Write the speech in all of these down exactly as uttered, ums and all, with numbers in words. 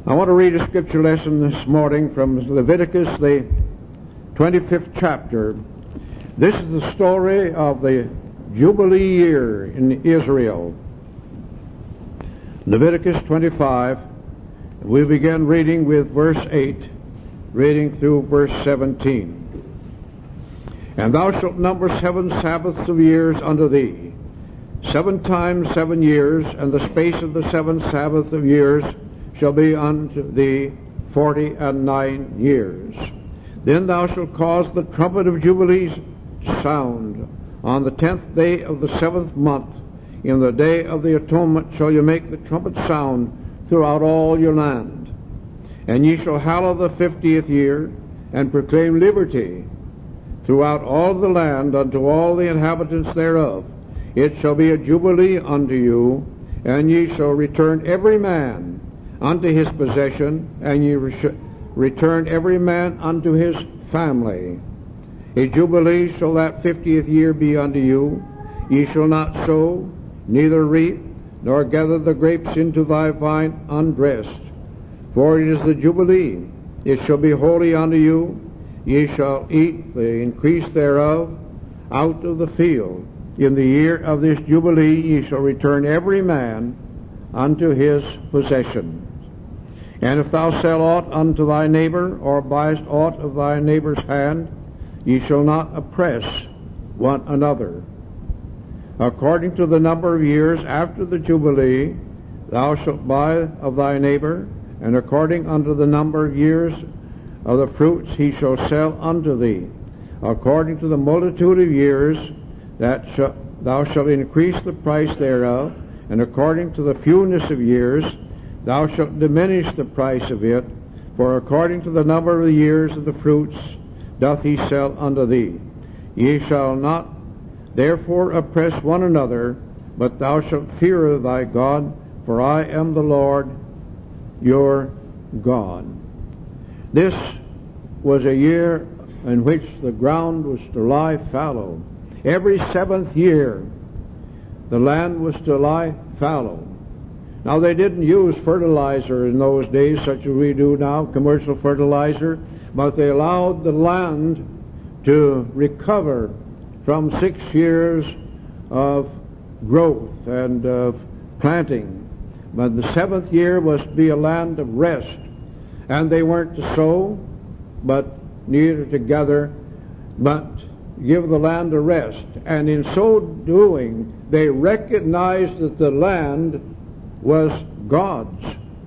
I want to read a scripture lesson this morning from Leviticus, the twenty-fifth chapter. This is the story of the Jubilee year in Israel. Leviticus twenty-five. We begin reading with verse eight, reading through verse seventeen. And thou shalt number seven Sabbaths of years unto thee, seven times seven years, and the space of the seven Sabbaths of years shall be unto thee forty and nine years. Then thou shalt cause the trumpet of jubilees to sound on the tenth day of the seventh month. In the day of the atonement shall you make the trumpet sound throughout all your land. And ye shall hallow the fiftieth year, and proclaim liberty throughout all the land unto all the inhabitants thereof. It shall be a jubilee unto you, and ye shall return every man unto his possession, and ye re- return every man unto his family. A jubilee shall that fiftieth year be unto you. Ye shall not sow, neither reap, nor gather the grapes into thy vine undressed. For it is the jubilee. It shall be holy unto you. Ye shall eat the increase thereof out of the field. In the year of this jubilee ye shall return every man unto his possession. And if thou sell aught unto thy neighbor, or buyest aught of thy neighbor's hand, ye shall not oppress one another. According to the number of years after the jubilee, thou shalt buy of thy neighbor, and according unto the number of years of the fruits he shall sell unto thee. According to the multitude of years that sh- thou shalt increase the price thereof, and according to the fewness of years thou shalt diminish the price of it, for according to the number of the years of the fruits doth he sell unto thee. Ye shall not therefore oppress one another, but thou shalt fear thy God, for I am the Lord your God. This was a year in which the ground was to lie fallow. Every seventh year the land was to lie fallow. Now, they didn't use fertilizer in those days such as we do now, commercial fertilizer, but they allowed the land to recover from six years of growth and of planting. But the seventh year was to be a land of rest. And they weren't to sow, but neither to gather, but give the land a rest. And in so doing, they recognized that the land was God's.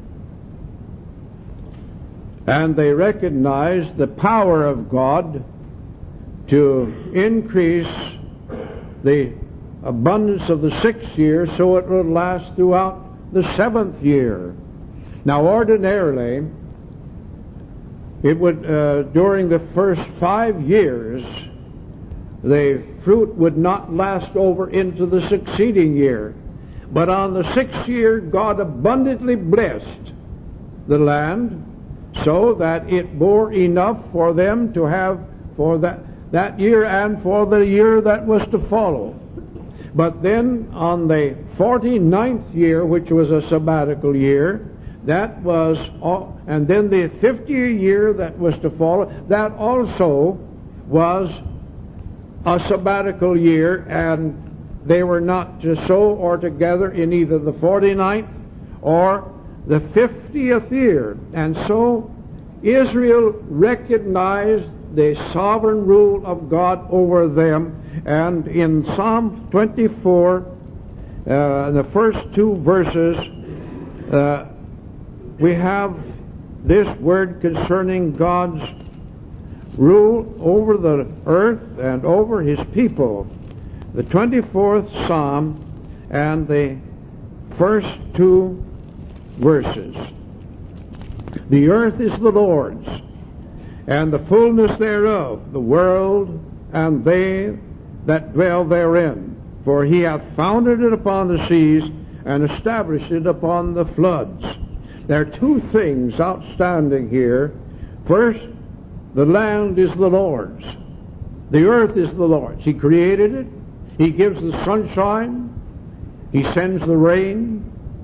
And they recognized the power of God to increase the abundance of the sixth year so it would last throughout the seventh year. Now, ordinarily, it would, uh, during the first five years, the fruit would not last over into the succeeding year. But on the sixth year, God abundantly blessed the land so that it bore enough for them to have for that, that year and for the year that was to follow. But then on the forty-ninth year, which was a sabbatical year, that was, all, and then the fiftieth year that was to follow, that also was a sabbatical year, and they were not to sow or to gather in either the forty-ninth or the fiftieth year. And so Israel recognized the sovereign rule of God over them. And in Psalm twenty-four, uh, the first two verses, uh, we have this word concerning God's rule over the earth and over his people. The twenty-fourth Psalm and the first two verses. The earth is the Lord's, and the fullness thereof, the world, and they that dwell therein. For he hath founded it upon the seas, and established it upon the floods. There are two things outstanding here. First, the land is the Lord's. The earth is the Lord's. He created it. He gives the sunshine. He sends the rain.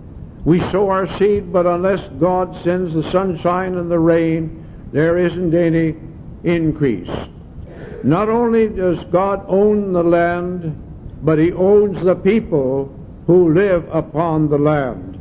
We sow our seed, but unless God sends the sunshine and the rain, there isn't any increase. Not only does God own the land, but He owns the people who live upon the land.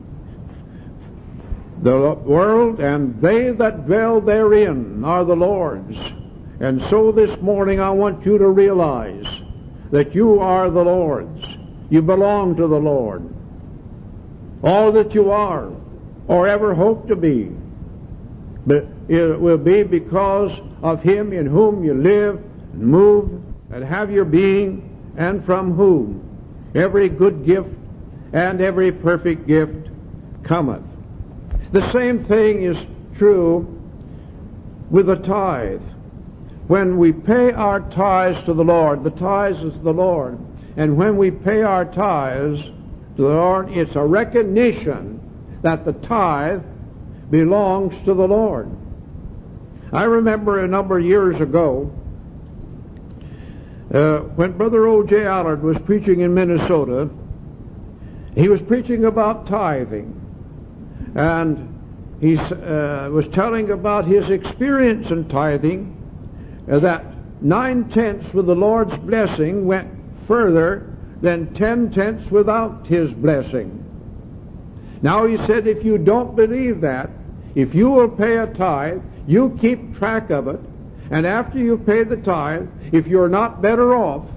The world and they that dwell therein are the Lord's. And so this morning I want you to realize that you are the Lord's. You belong to the Lord. All that you are or ever hope to be, but it will be because of Him in whom you live and move and have your being, and from whom every good gift and every perfect gift cometh. The same thing is true with the tithe. When we pay our tithes to the Lord, the tithes is the Lord, and when we pay our tithes to the Lord, it's a recognition that the tithe belongs to the Lord. I remember a number of years ago uh, when Brother O J Allard was preaching in Minnesota. He was preaching about tithing, and he uh, was telling about his experience in tithing, uh, that nine-tenths with the Lord's blessing went further than ten-tenths without His blessing. Now he said, if you don't believe that, if you will pay a tithe, you keep track of it, and after you pay the tithe, if you're not better off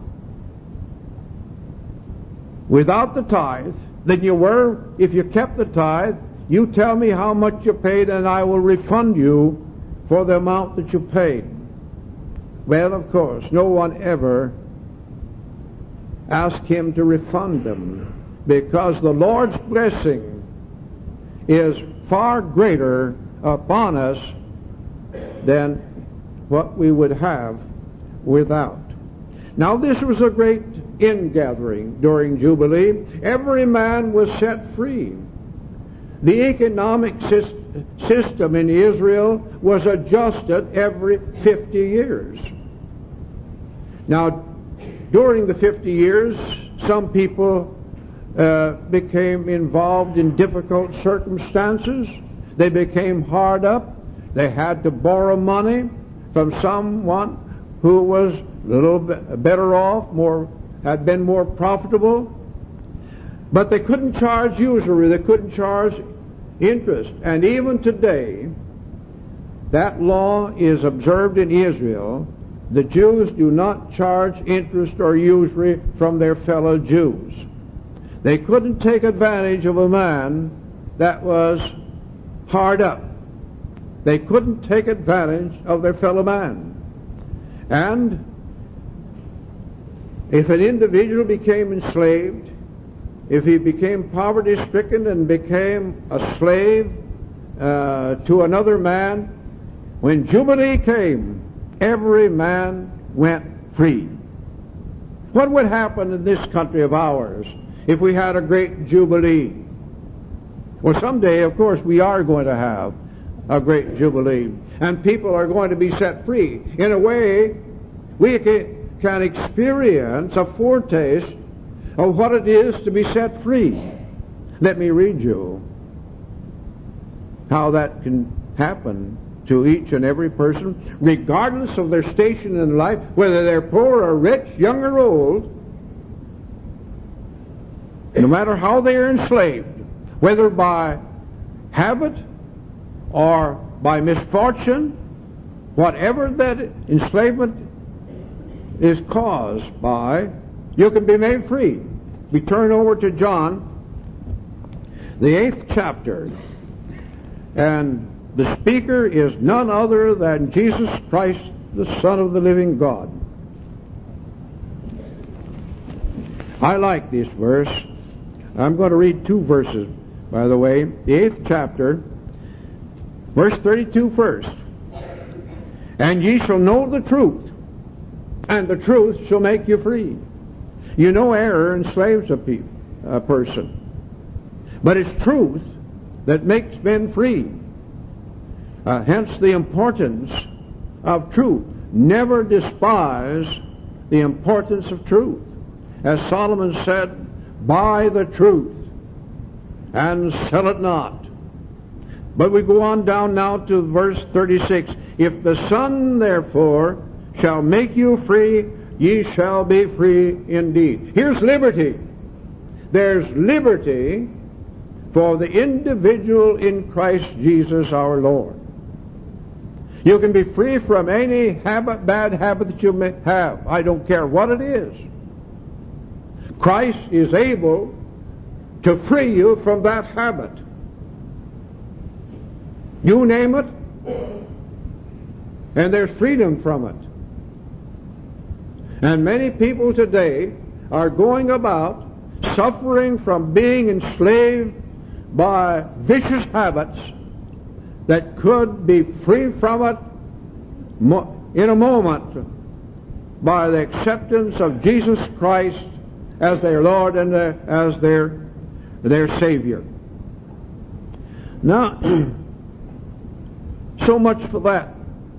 without the tithe than you were if you kept the tithe, you tell me how much you paid and I will refund you for the amount that you paid. Well, of course, no one ever asked him to refund them, because the Lord's blessing is far greater upon us than what we would have without. Now, this was a great ingathering during Jubilee. Every man was set free. The economic system in Israel was adjusted every fifty years. Now, during the fifty years, some people uh, became involved in difficult circumstances. They became hard up. They had to borrow money from someone who was a little bit better off, more had been more profitable. But they couldn't charge usury. They couldn't charge interest. And even today, that law is observed in Israel. The Jews do not charge interest or usury from their fellow Jews. They couldn't take advantage of a man that was hard up. They couldn't take advantage of their fellow man. And if an individual became enslaved, if he became poverty-stricken and became a slave uh, to another man, when Jubilee came, every man went free. What would happen in this country of ours if we had a great Jubilee? Well, someday, of course, we are going to have a great Jubilee, and people are going to be set free. In a way, we can experience a foretaste of what it is to be set free. Let me read you how that can happen to each and every person, regardless of their station in life, whether they're poor or rich, young or old, no matter how they are enslaved, whether by habit or by misfortune, whatever that enslavement is caused by, you can be made free. We turn over to John, the eighth chapter, and the speaker is none other than Jesus Christ, the Son of the living God. I like this verse. I'm going to read two verses, by the way. The eighth chapter, verse thirty-two first. And ye shall know the truth, and the truth shall make you free. You know, error enslaves a, pe- a person, but it's truth that makes men free. Uh, hence the importance of truth. Never despise the importance of truth. As Solomon said, buy the truth and sell it not. But we go on down now to verse thirty-six. If the Son therefore shall make you free, ye shall be free indeed. Here's liberty. There's liberty for the individual in Christ Jesus our Lord. You can be free from any habit, bad habit that you may have. I don't care what it is. Christ is able to free you from that habit. You name it, and there's freedom from it. And many people today are going about suffering from being enslaved by vicious habits that could be free from it in a moment by the acceptance of Jesus Christ as their Lord and their, as their, their Savior. Now, so much for that.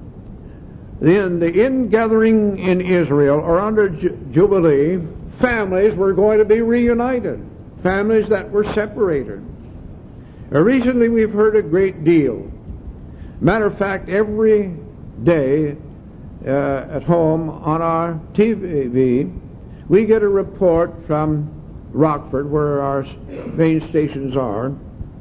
In the ingathering in Israel, or under Jubilee, families were going to be reunited. Families that were separated. Uh, recently we've heard a great deal. Matter of fact, every day uh, at home on our T V, we get a report from Rockford, where our main stations are,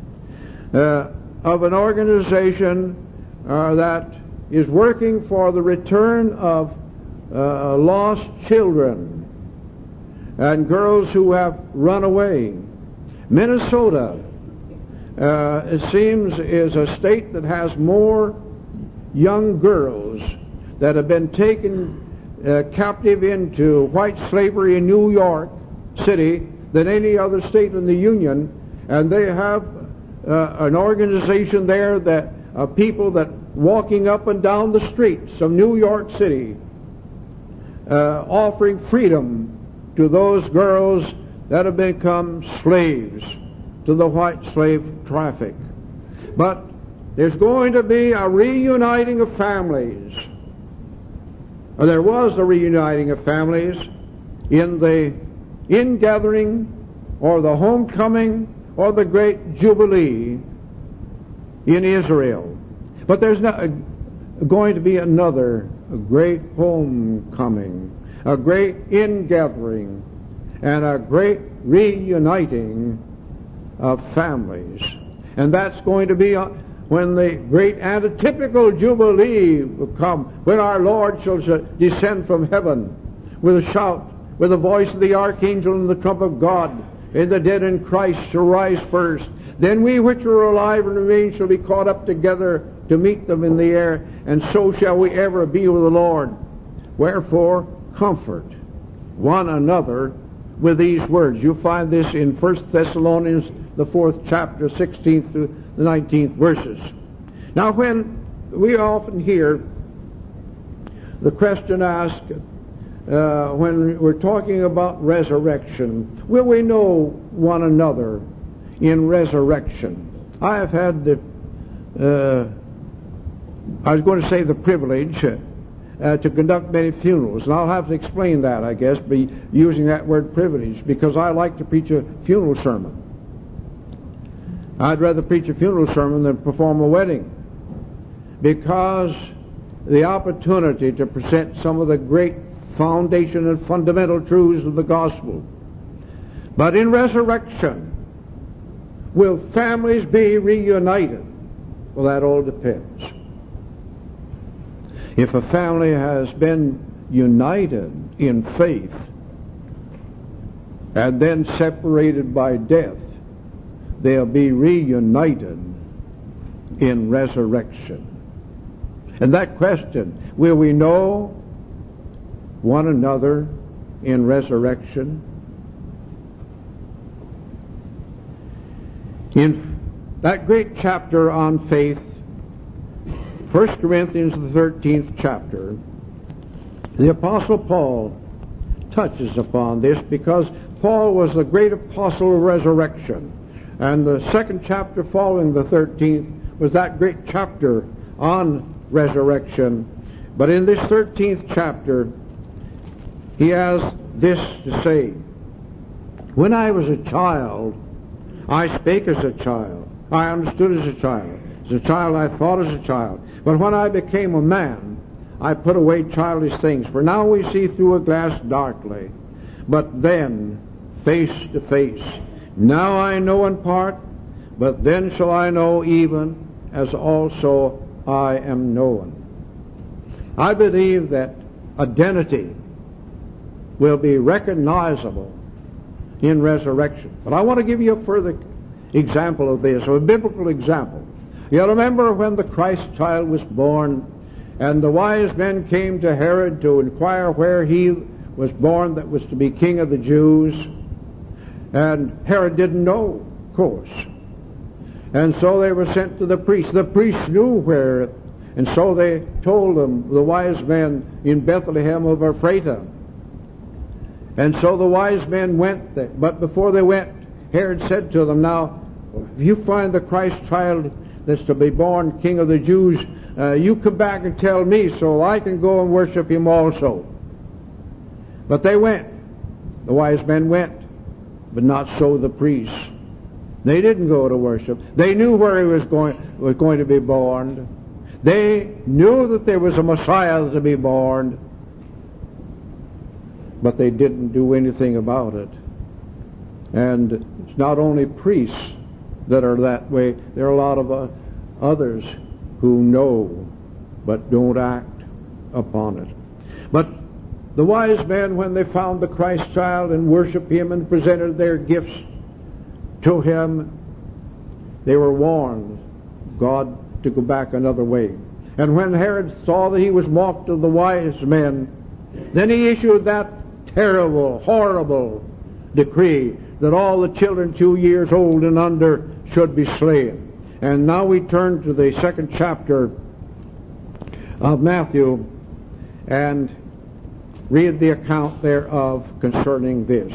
uh, of an organization uh, that is working for the return of uh, lost children and girls who have run away. Minnesota, uh, it seems, is a state that has more young girls that have been taken uh, captive into white slavery in New York City than any other state in the Union. And they have uh, an organization there that uh, people that walking up and down the streets of New York City uh, offering freedom to those girls that have become slaves to the white slave traffic. But there's going to be a reuniting of families. Or there was a reuniting of families in the ingathering or the homecoming or the great Jubilee in Israel. But there's not a, going to be another a great homecoming, a great ingathering, and a great reuniting of families. And that's going to be when the great antitypical Jubilee will come, when our Lord shall descend from heaven with a shout, with the voice of the archangel and the trump of God, and the dead in Christ shall rise first. Then we which are alive and remain shall be caught up together to meet them in the air, and so shall we ever be with the Lord. Wherefore, comfort one another with these words. You'll find this in First Thessalonians, the fourth chapter, sixteenth through the nineteenth verses. Now, when we often hear the question asked, uh, when we're talking about resurrection, will we know one another in resurrection? I have had the, uh, I was going to say the privilege uh, to conduct many funerals, and I'll have to explain that, I guess, by using that word privilege, because I like to preach a funeral sermon. I'd rather preach a funeral sermon than perform a wedding, because the opportunity to present some of the great foundation and fundamental truths of the gospel. But in resurrection, will families be reunited? Well, that all depends. If a family has been united in faith and then separated by death, they'll be reunited in resurrection. And that question, will we know one another in resurrection? In that great chapter on faith, First Corinthians, the thirteenth chapter, the Apostle Paul touches upon this, because Paul was the great apostle of resurrection. And the second chapter following the thirteenth was that great chapter on resurrection. But in this thirteenth chapter, he has this to say: when I was a child, I spake as a child. I understood as a child. As a child I thought as a child. But when I became a man, I put away childish things. For now we see through a glass darkly, but then face to face. Now I know in part, but then shall I know even as also I am known. I believe that identity will be recognizable in resurrection. But I want to give you a further example of this, a biblical example. You remember when the Christ child was born, and the wise men came to Herod to inquire where he was born that was to be king of the Jews. And Herod didn't know, of course. And so they were sent to the priests. The priests knew where, and so they told them, the wise men in Bethlehem of Ephrathah. And so the wise men went there. But before they went, Herod said to them, now, if you find the Christ child that's to be born king of the Jews, uh, you come back and tell me so I can go and worship him also. But they went. The wise men went, but not so the priests. They didn't go to worship. They knew where he was going, was going to be born. They knew that there was a Messiah to be born, but they didn't do anything about it. And it's not only priests that are that way. There are a lot of uh, others who know but don't act upon it. But the wise men, when they found the Christ child and worshiped him and presented their gifts to him, they were warned God to go back another way. And when Herod saw that he was mocked of the wise men, then he issued that terrible, horrible decree that all the children two years old and under should be slain. And now we turn to the second chapter of Matthew and read the account thereof concerning this.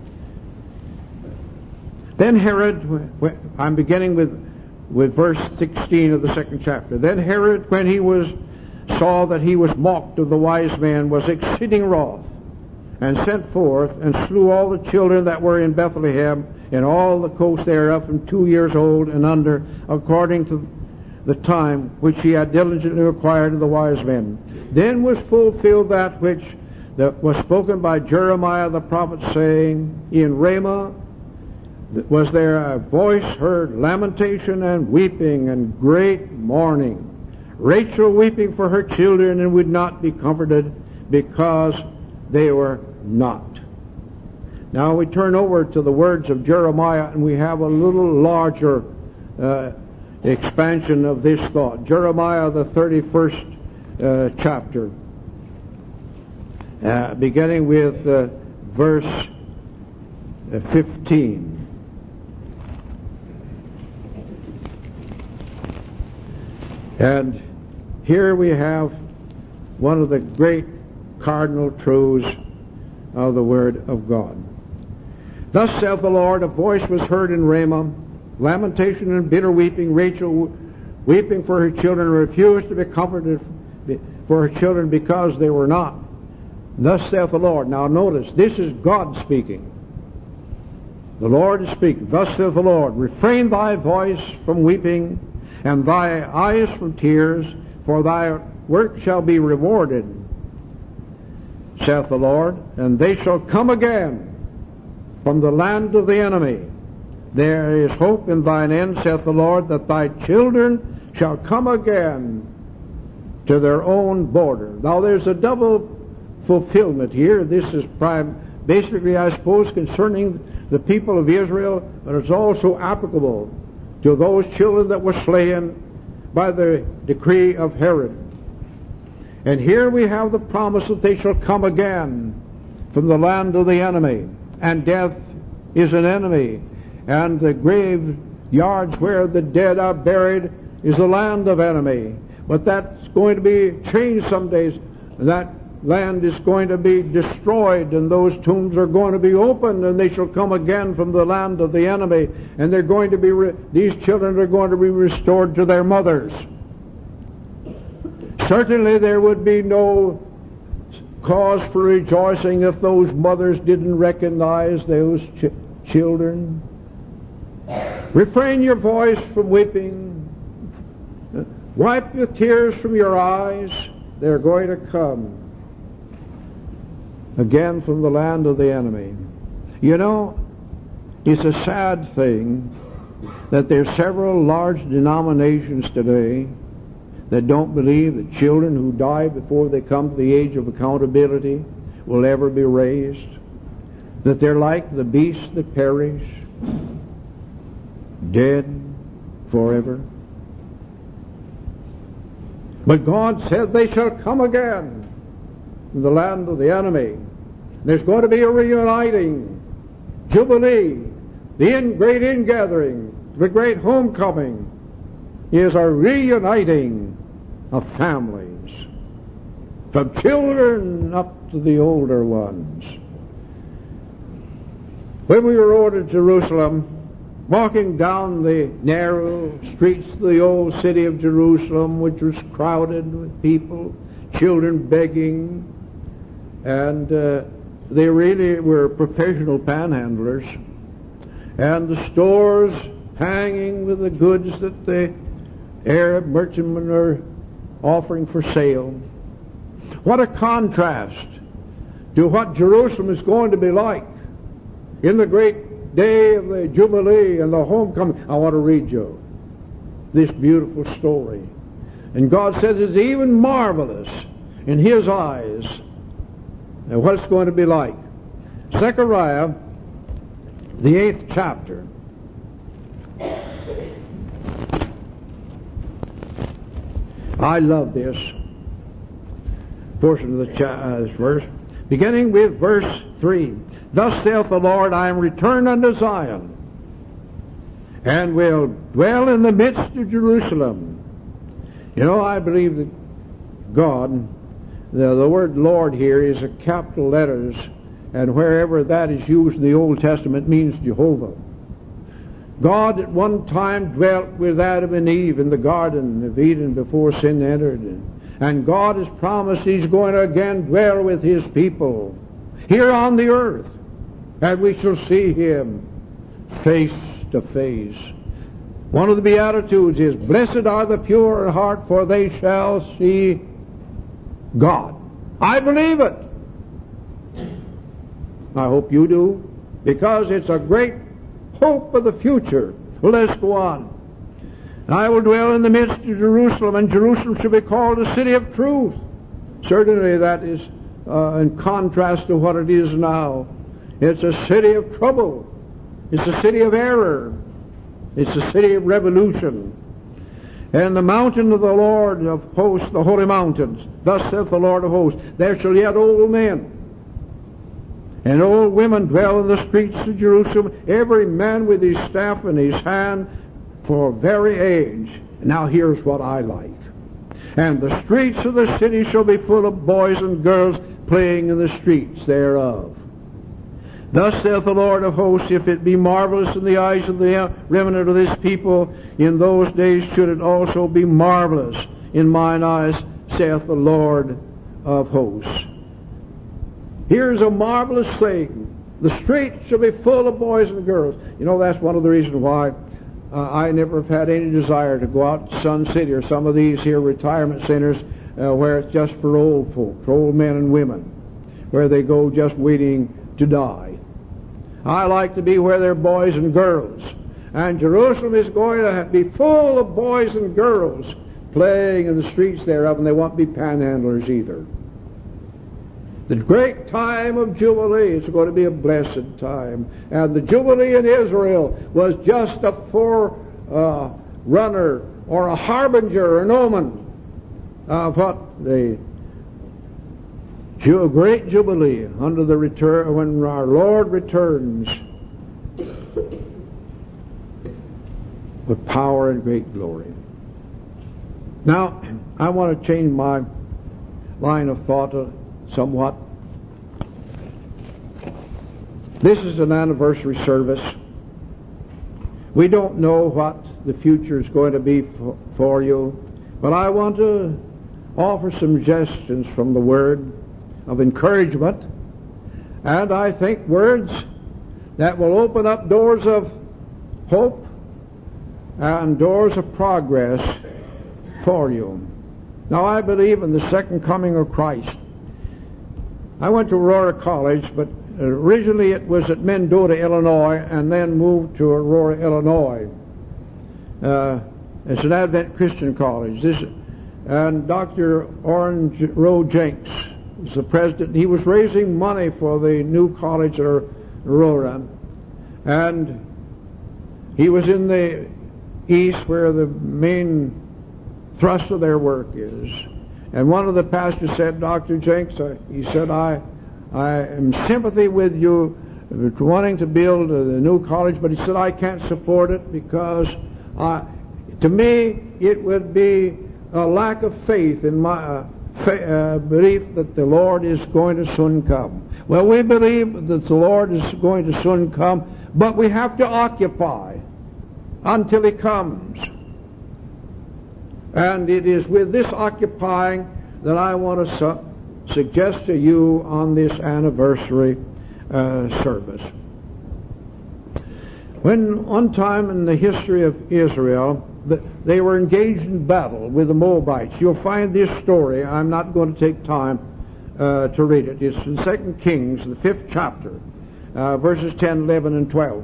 Then Herod, I'm beginning with, with verse sixteen of the second chapter. Then Herod, when he was saw that he was mocked of the wise men, was exceeding wroth, and sent forth and slew all the children that were in Bethlehem and all the coast thereof from two years old and under, according to the time which he had diligently required of the wise men. Then was fulfilled that which that was spoken by Jeremiah the prophet, saying, in Ramah was there a voice heard, lamentation and weeping and great mourning, Rachel weeping for her children and would not be comforted because they were not. Now we turn over to the words of Jeremiah, and we have a little larger uh, expansion of this thought. Jeremiah, the thirty-first uh, chapter, uh, beginning with uh, verse uh, fifteen. And here we have one of the great cardinal truths of the Word of God. Thus saith the Lord, a voice was heard in Ramah, lamentation and bitter weeping, Rachel weeping for her children, refused to be comforted for her children because they were not. Thus saith the Lord. Now notice, this is God speaking. The Lord is speaking. Thus saith the Lord, refrain thy voice from weeping, and thy eyes from tears, for thy work shall be rewarded, saith the Lord, and they shall come again from the land of the enemy. There is hope in thine end, saith the Lord, that thy children shall come again to their own border. Now there's a double fulfillment here. This is prime, basically, I suppose, concerning the people of Israel, but it's also applicable to those children that were slain by the decree of Herod. And here we have the promise that they shall come again from the land of the enemy. And death is an enemy. And the graveyards where the dead are buried is the land of enemy. But that's going to be changed some days. That land is going to be destroyed, and those tombs are going to be opened, and they shall come again from the land of the enemy. And they're going to be, re- these children are going to be restored to their mothers. Certainly there would be no cause for rejoicing if those mothers didn't recognize those ch- children. Refrain your voice from weeping. Wipe the tears from your eyes. They're going to come again from the land of the enemy. You know, it's a sad thing that there's several large denominations today that don't believe that children who die before they come to the age of accountability will ever be raised, that they're like the beasts that perish, dead forever. But God said they shall come again in the land of the enemy. There's going to be a reuniting, jubilee, the in great ingathering, the great homecoming is a reuniting of families, from children up to the older ones. When we rode to Jerusalem, walking down the narrow streets of the old city of Jerusalem, which was crowded with people, children begging, and uh, they really were professional panhandlers, and the stores hanging with the goods that the Arab merchantmen are offering for sale. What a contrast to what Jerusalem is going to be like in the great day of the Jubilee and the homecoming. I want to read you this beautiful story. And God says it's even marvelous in His eyes and what it's going to be like. Zechariah, the eighth chapter. I love this portion of the cha- uh, this verse, beginning with verse three. Thus saith the Lord, I am returned unto Zion, and will dwell in the midst of Jerusalem. You know, I believe that God, the, the word Lord here is a capital letters, and wherever that is used in the Old Testament means Jehovah. God at one time dwelt with Adam and Eve in the Garden of Eden before sin entered. And God has promised He's going to again dwell with His people here on the earth. And we shall see Him face to face. One of the Beatitudes is, blessed are the pure in heart, for they shall see God. I believe it. I hope you do, because it's a great hope of the future. Well, let's go on. I will dwell in the midst of Jerusalem, and Jerusalem shall be called a city of truth. Certainly that is uh, in contrast to what it is now. It's a city of trouble. It's a city of error. It's a city of revolution. And the mountain of the Lord of hosts, the holy mountains, thus saith the Lord of hosts, there shall yet old men and old women dwell in the streets of Jerusalem, every man with his staff in his hand for very age. Now here's what I like. And the streets of the city shall be full of boys and girls playing in the streets thereof. Thus saith the Lord of hosts, if it be marvelous in the eyes of the remnant of this people, in those days should it also be marvelous in mine eyes, saith the Lord of hosts. Here's a marvelous thing. The streets shall be full of boys and girls. You know, that's one of the reasons why uh, I never have had any desire to go out to Sun City or some of these here retirement centers uh, where it's just for old folk, for old men and women, where they go just waiting to die. I like to be where there are boys and girls. And Jerusalem is going to be full of boys and girls playing in the streets thereof, and they won't be panhandlers either. The great time of Jubilee is going to be a blessed time. And the Jubilee in Israel was just a forerunner uh, or a harbinger, an omen of what the Ju- great Jubilee under the return, when our Lord returns with power and great glory. Now, I want to change my line of thought a somewhat. This is an anniversary service. We don't know what the future is going to be for, for you, but I want to offer some suggestions from the Word of encouragement, and I think words that will open up doors of hope and doors of progress for you. Now, I believe in the second coming of Christ. I went to Aurora College, but originally it was at Mendota, Illinois, and then moved to Aurora, Illinois. Uh, it's an Advent Christian college. This, and Doctor Orange Rowe Jenks is the president. He was raising money for the new college at Aurora, and he was in the east where the main thrust of their work is. And one of the pastors said, Doctor Jenks, uh, he said, I, I am sympathy with you wanting to build a, a new college, but he said, I can't support it because uh, to me it would be a lack of faith in my uh, fa- uh, belief that the Lord is going to soon come. Well, we believe that the Lord is going to soon come, but we have to occupy until He comes. And it is with this occupying that I want to su- suggest to you on this anniversary uh, service. When one time in the history of Israel, the, they were engaged in battle with the Moabites. You'll find this story. I'm not going to take time uh, to read it. It's in Second Kings, the fifth chapter, uh, verses ten, eleven, and twelve.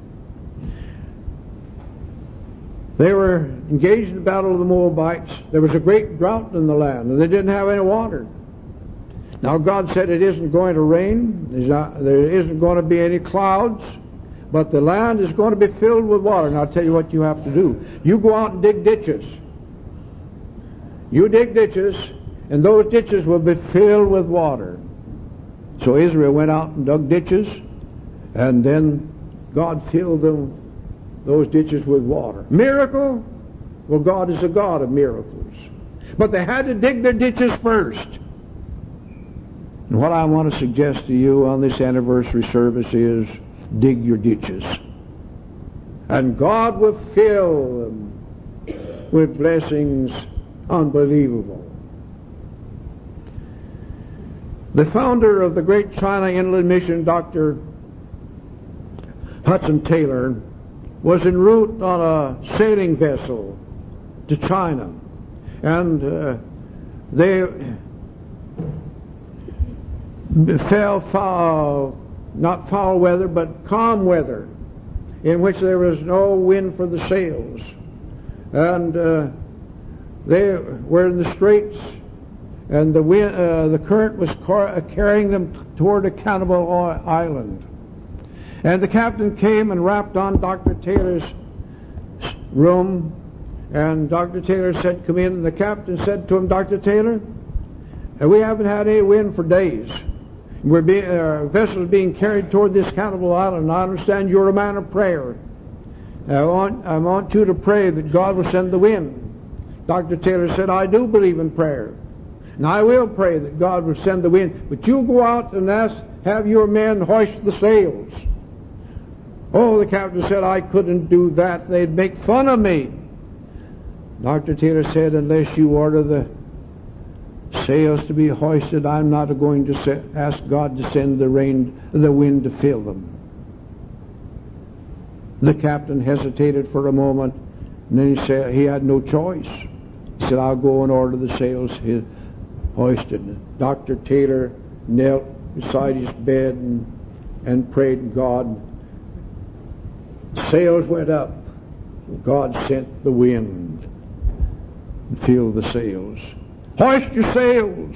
They were engaged in battle with the Moabites. There was a great drought in the land, and they didn't have any water. Now God said it isn't going to rain, There's not, there isn't going to be any clouds, but the land is going to be filled with water. And I'll tell you what you have to do. You go out and dig ditches. You dig ditches, and those ditches will be filled with water. So Israel went out and dug ditches, and then God filled them those ditches with water. Miracle? Well, God is a God of miracles. But they had to dig their ditches first. And what I want to suggest to you on this anniversary service is dig your ditches. And God will fill them with blessings unbelievable. The founder of the great China Inland Mission, Doctor Hudson Taylor, was en route on a sailing vessel to China, and uh, they fell foul, not foul weather, but calm weather, in which there was no wind for the sails, and uh, they were in the straits, and the wind, uh, the current was car- carrying them toward a cannibal island. And the captain came and rapped on Doctor Taylor's room, and Doctor Taylor said, come in. And the captain said to him, Doctor Taylor, we haven't had any wind for days. We're being, our vessel is being carried toward this cannibal island, and I understand you're a man of prayer. I want, I want you to pray that God will send the wind. Doctor Taylor said, I do believe in prayer, and I will pray that God will send the wind, but you go out and ask, have your men hoist the sails. Oh, the captain said, I couldn't do that. They'd make fun of me. Doctor Taylor said, unless you order the sails to be hoisted, I'm not going to se- ask God to send the rain, the wind to fill them. The captain hesitated for a moment, and then he said he had no choice. He said, I'll go and order the sails hoisted. Doctor Taylor knelt beside his bed and, and prayed to God. Sails went up. God sent the wind and filled the sails. Hoist your sails!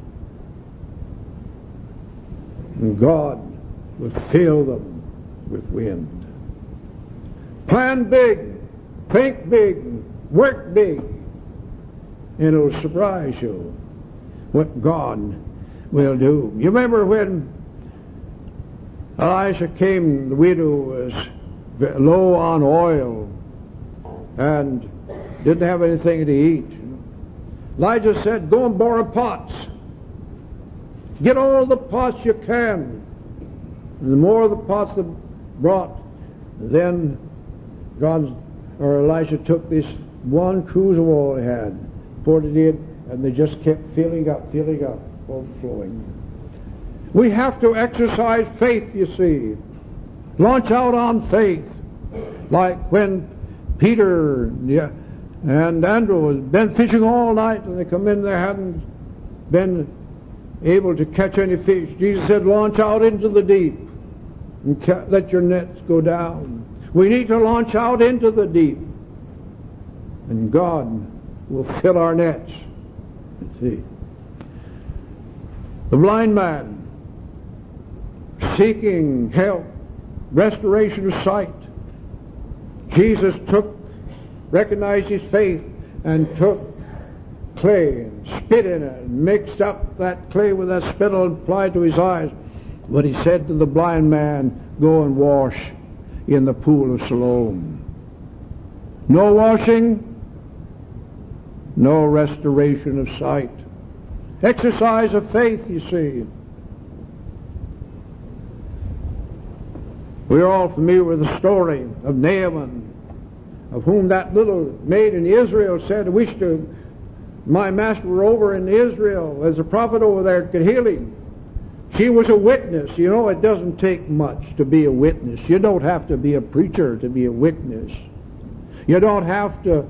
And God will fill them with wind. Plan big, think big, work big, and it'll surprise you what God will do. You remember when Elijah came, the widow was low on oil and didn't have anything to eat. Elijah said, go and borrow pots. Get all the pots you can. And the more the pots they brought, then God or Elijah took this one cruse of oil he had, poured it in, and they just kept filling up, filling up, overflowing. We have to exercise faith, you see. Launch out on faith. Like when Peter yeah, and Andrew had been fishing all night, and they come in, they hadn't been able to catch any fish. Jesus said, launch out into the deep and ca- let your nets go down. We need to launch out into the deep, and God will fill our nets. You see, the blind man seeking help, restoration of sight. Jesus took, recognized his faith, and took clay and spit in it, and mixed up that clay with that spittle and applied to his eyes. But he said to the blind man, go and wash in the pool of Siloam. No washing, no restoration of sight. Exercise of faith, you see. We are all familiar with the story of Naaman, of whom that little maid in Israel said, I wish to, my master were over in Israel, as a prophet over there could heal him. She was a witness. You know, it doesn't take much to be a witness. You don't have to be a preacher to be a witness. You don't have to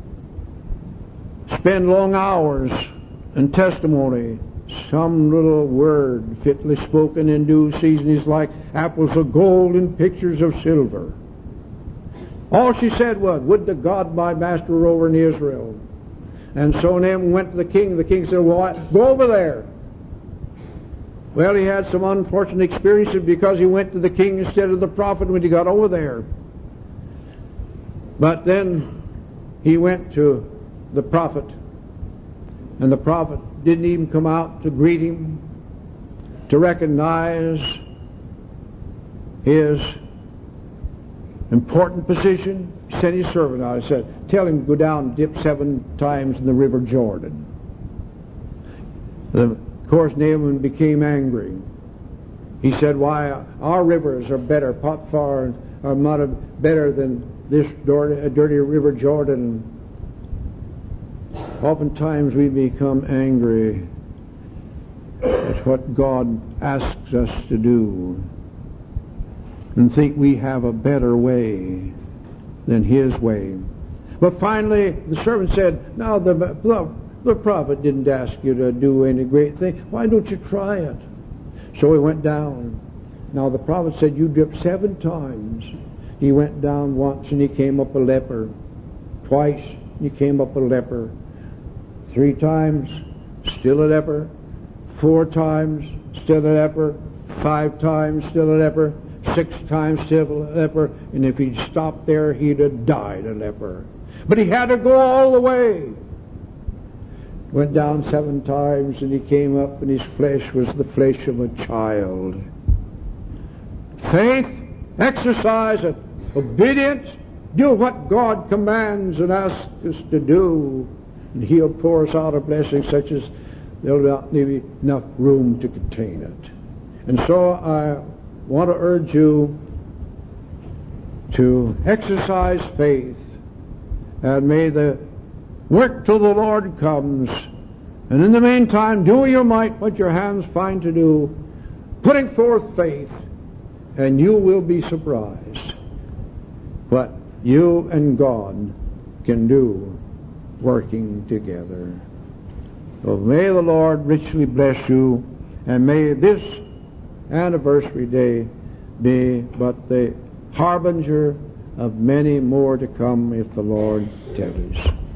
spend long hours in testimony. Some little word fitly spoken in due season is like apples of gold and pictures of silver. All she said was, would to God my master were over in Israel. And so Naaman went to the king. The king said, well, go over there. Well, he had some unfortunate experiences because he went to the king instead of the prophet when he got over there. But then he went to the prophet, and the prophet didn't even come out to greet him, to recognize his important position. He sent his servant out. He said, tell him to go down and dip seven times in the river Jordan. The, of course, Naaman became angry. He said, why, our rivers are better, Potiphar are not better than this dirty, dirty river Jordan. Oftentimes we become angry at what God asks us to do and think we have a better way than His way. But finally, the servant said, now the, the, the prophet didn't ask you to do any great thing. Why don't you try it? So he went down. Now the prophet said, you dip seven times. He went down once and he came up a leper. Twice he came up a leper. Three times, still a leper. Four times, still a leper. Five times, still a leper. Six times, still a leper. And if he'd stopped there, he'd have died a leper. But he had to go all the way. Went down seven times and he came up and his flesh was the flesh of a child. Faith, exercise it, obedience, do what God commands and asks us to do. And He'll pour us out a blessing such as there'll not be enough room to contain it. And so I want to urge you to exercise faith, and may the work till the Lord comes. And in the meantime, do your might what your hands find to do, putting forth faith, and you will be surprised what you and God can do working together. So may the Lord richly bless you, and may this anniversary day be but the harbinger of many more to come if the Lord tarries.